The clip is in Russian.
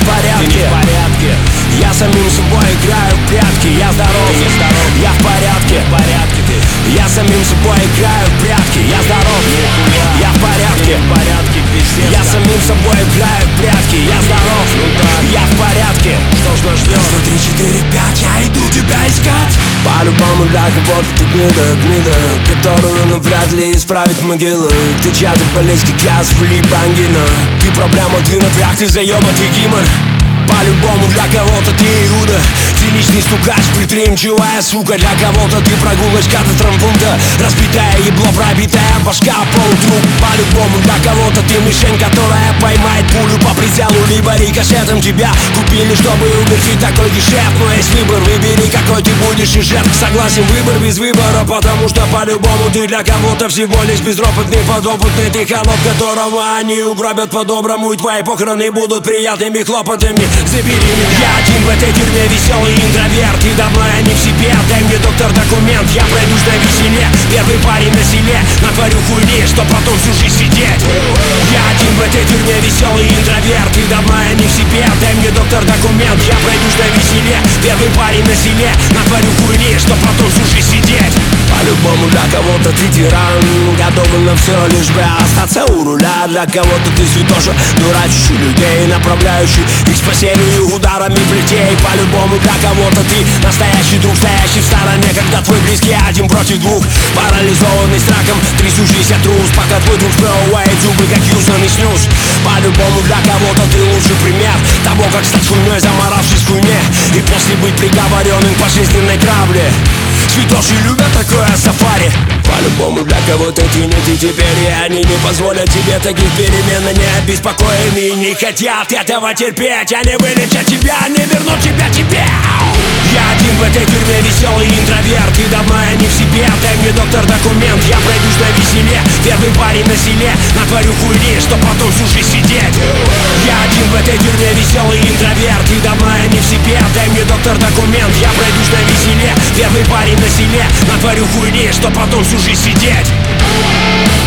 порядке. Я самим собой играю в прятки. Я здоров, я в порядке. Я самим собой играю в прятки. Я здоров, я в порядке. Я самим собой играю в прятки. Я здоров, я в порядке. Что ж нас ждет? 1, 2, 3, 4, 5, я иду тебя искать. По-любому для кого-то ты гнида, которую, ну, вряд ли исправить могила. Ты чья-то болезнь, как я, сфлип ангина. Ты проблема, ты напряг, ты заебатый гимор. По-любому для кого-то ты Иуда, циничный стукач, предприимчивая сука. Для кого-то ты прогулочка до травмпункта, разбитая ебло, пробитая башка полутруп. По-любому для кого-то ты мишень, которая поймает пулю по прицелу, либо рикошетом. Тебя купили, чтобы угостить такой гешефт. Но есть выбор, выбери, какой ты будешь из жертв. Согласен, выбор без выбора, потому что по-любому ты для кого-то всего лишь безропотный, подопытный. Ты холоп, которого они угробят по-доброму, и твои похороны будут приятными хлопотами. Забери меня. Я один в этой тюрьме, веселый интроверт. И давно я не в себе. Дай мне, доктор, документ. Я пройдусь на веселе. Первый парень на селе. Натворю хуйни, что потом всю жизнь сидеть. Я один в этой тюрьме, веселый интроверт. И давно я не в себе. Дай мне, доктор, документ. Я пройдусь на веселе. Первый парень на селе. Натворю хуйни, что потом всю жизнь сидеть. По-любому для кого-то ты тиран, готовый на все, лишь бы остаться у руля. Для кого-то ты святоша, дурачащий людей, направляющий их спасению ударами плетей. По-любому для кого-то ты настоящий друг, стоящий в стороне, когда твой близкий один против двух. Парализованный страхом, трясущийся трус, пока твой друг сплевывает зубы, как юзанный снюс. По-любому для кого-то ты лучший пример того, как стать хуйней, заморавшись в хуйне, и после быть приговоренным к пожизненной травле. Святоши любят такое сафари. По-любому для кого-то ты не ты теперь, и они не позволят тебе таких перемен. Они обеспокоены, не хотят этого терпеть. Они вылечат тебя, они вернут тебя тебе. Я один в этой тюрьме, веселый интроверт. И давно я не в себе. Дай мне, доктор, документ. Я пройдусь на веселе. Первый парень на селе. Натворю хуйни, что потом всю жизнь сидеть. Я один в этой тюрьме, веселый интроверт. И давно я не в себе. Дай мне, доктор, документ. Я пройдусь на веселе. Первый парень на селе. Натворю хуйни, что потом всю жизнь сидеть.